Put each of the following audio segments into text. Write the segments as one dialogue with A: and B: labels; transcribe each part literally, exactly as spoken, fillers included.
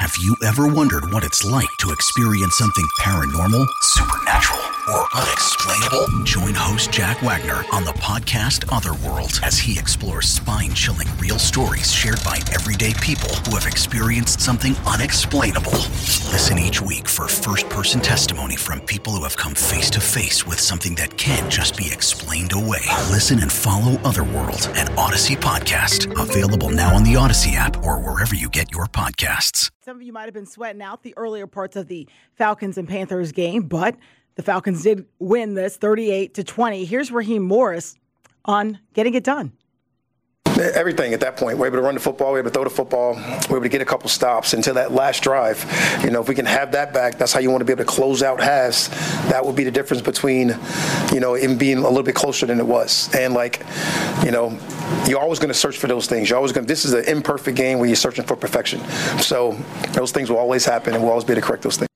A: Have you ever wondered what it's like to experience something paranormal, supernatural, or unexplainable? Join host Jack Wagner on the podcast Otherworld as he explores spine-chilling real stories shared by everyday people who have experienced something unexplainable. Listen each week for first-person testimony from people who have come face-to-face with something that can't just be explained away. Listen and follow Otherworld, an Odyssey podcast. Available now on the Odyssey app or wherever you get your podcasts.
B: Some of you might have been sweating out the earlier parts of the Falcons and Panthers game, but the Falcons did win this thirty-eight to twenty. Here's Raheem Morris on getting it done.
C: Everything at that point. We're able to run the football. We're able to throw the football. We're able to get a couple stops until that last drive. You know, if we can have that back, that's how you want to be able to close out halves. That would be the difference between, you know, it being a little bit closer than it was. And, like, you know, you're always going to search for those things. You're always going to, this is an imperfect game where you're searching for perfection. So those things will always happen, and we'll always be able to correct those things.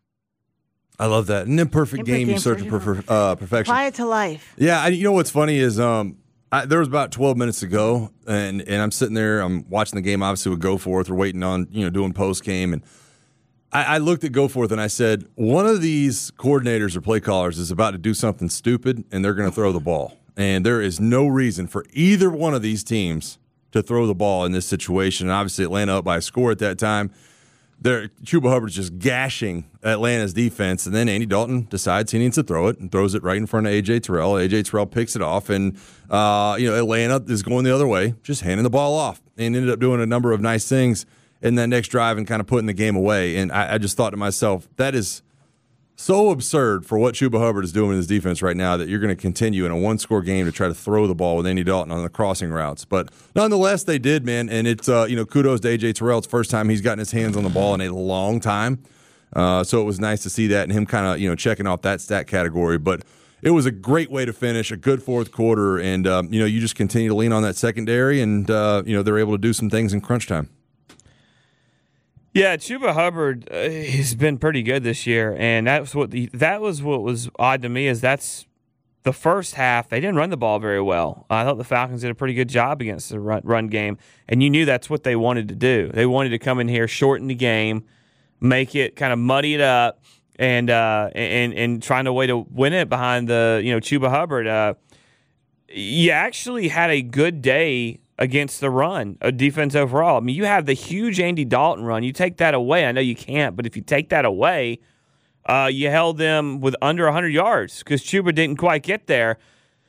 D: I love that. An imperfect, imperfect game, game, you search for per, uh, perfection.
B: Apply it to life.
D: Yeah, I, you know what's funny is um, I, there was about twelve minutes to go, and, and I'm sitting there, I'm watching the game, obviously, with Goforth. We're waiting on, you know, doing post-game, and I, I looked at Goforth, and I said, one of these coordinators or play callers is about to do something stupid, and they're going to throw the ball. And there is no reason for either one of these teams to throw the ball in this situation. And obviously, Atlanta up by a score at that time. There, Chuba Hubbard's just gashing Atlanta's defense, and then Andy Dalton decides he needs to throw it and throws it right in front of A J Terrell. A J Terrell picks it off, and uh, you know Atlanta is going the other way, just handing the ball off, and ended up doing a number of nice things in that next drive and kind of putting the game away. And I, I just thought to myself, that is so absurd for what Chuba Hubbard is doing in his defense right now that you're going to continue in a one-score game to try to throw the ball with Andy Dalton on the crossing routes. But nonetheless, they did, man. And it's uh, you know kudos to A J Terrell. It's the first time he's gotten his hands on the ball in a long time. Uh, so it was nice to see that and him kind of you know checking off that stat category. But it was a great way to finish, a good fourth quarter, and um, you know you just continue to lean on that secondary, and uh, you know they're able to do some things in crunch time.
E: Yeah, Chuba Hubbard uh, has been pretty good this year, and that was what the, that was what was odd to me is that's the first half they didn't run the ball very well. I thought the Falcons did a pretty good job against the run, run game, and you knew that's what they wanted to do. They wanted to come in here, shorten the game, make it kind of muddy it up, and uh, and and trying a way to win it behind the you know Chuba Hubbard. Uh, you actually had a good day against the run, a defense overall. I mean, you have the huge Andy Dalton run. You take that away. I know you can't, but if you take that away, uh, you held them with under one hundred yards because Chuba didn't quite get there.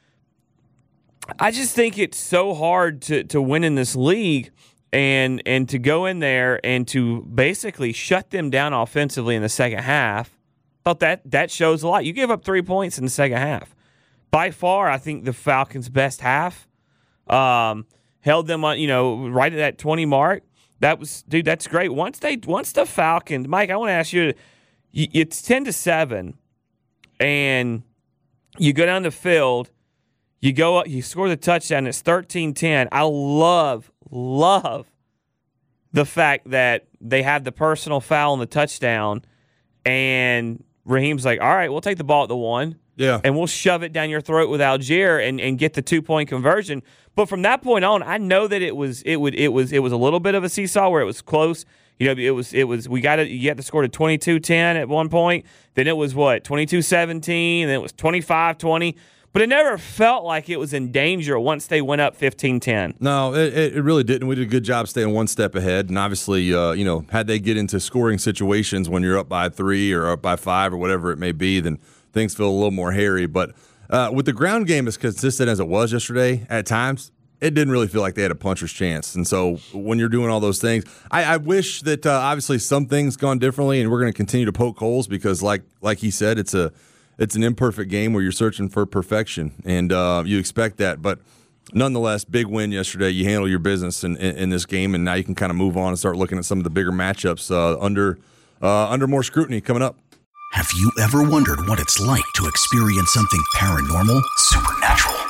E: I just think it's so hard to, to win in this league and and to go in there and to basically shut them down offensively in the second half. I thought that, that shows a lot. You gave up three points in the second half. By far, I think the Falcons' best half. Um, held them on, you know, right at that twenty mark. That was, dude, that's great. Once they, once the Falcons, Mike, I want to ask you, it's ten to seven, and you go down the field, you go up, you score the touchdown, it's thirteen ten. I love, love the fact that they had the personal foul on the touchdown, and Raheem's like, all right, we'll take the ball at the one.
D: Yeah.
E: And we'll shove it down your throat with Algier and, and get the two-point conversion. But from that point on, I know that it was it would it was it was a little bit of a seesaw where it was close. You know, it was it was we got to you had to score to twenty-two ten at one point. Then it was what, twenty-two seventeen, then it was twenty-five twenty. But it never felt like it was in danger once they went up fifteen ten.
D: No, it, it really didn't. We did a good job staying one step ahead. And obviously, uh, you know, had they get into scoring situations when you're up by three or up by five or whatever it may be, then things feel a little more hairy. But uh, with the ground game as consistent as it was yesterday, at times, it didn't really feel like they had a puncher's chance. And so when you're doing all those things, I, I wish that uh, obviously some things gone differently, and we're going to continue to poke holes because, like like he said, it's a it's an imperfect game where you're searching for perfection, and uh, you expect that. But nonetheless, big win yesterday. You handle your business in, in, in this game, and now you can kind of move on and start looking at some of the bigger matchups uh, under uh, under more scrutiny coming up.
A: Have you ever wondered what it's like to experience something paranormal, supernatural,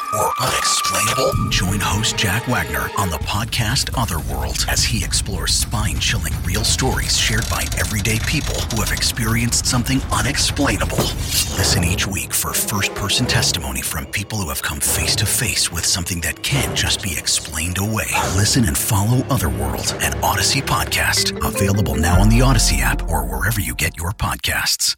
A: or unexplainable? Join host Jack Wagner on the podcast Otherworld as he explores spine-chilling real stories shared by everyday people who have experienced something unexplainable. Listen each week for first-person testimony from people who have come face-to-face with something that can't just be explained away. Listen and follow Otherworld, an Odyssey podcast, available now on the Odyssey app or wherever you get your podcasts.